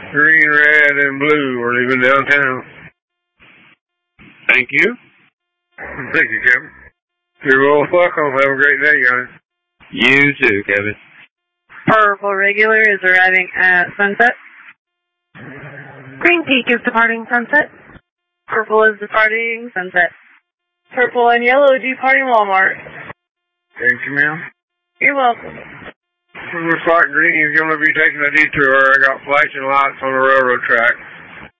Green, red, and blue. We're leaving downtown. Thank you. Thank you, Kevin. You're most welcome. Have a great day, guys. You too, Kevin. Purple regular is arriving at Sunset. Green Peak is departing Sunset. Purple is departing Sunset. Purple and yellow departing Walmart. Thank you, ma'am. You're welcome. Looks like green is going to be taking a detour. I got flashing lights on the railroad track.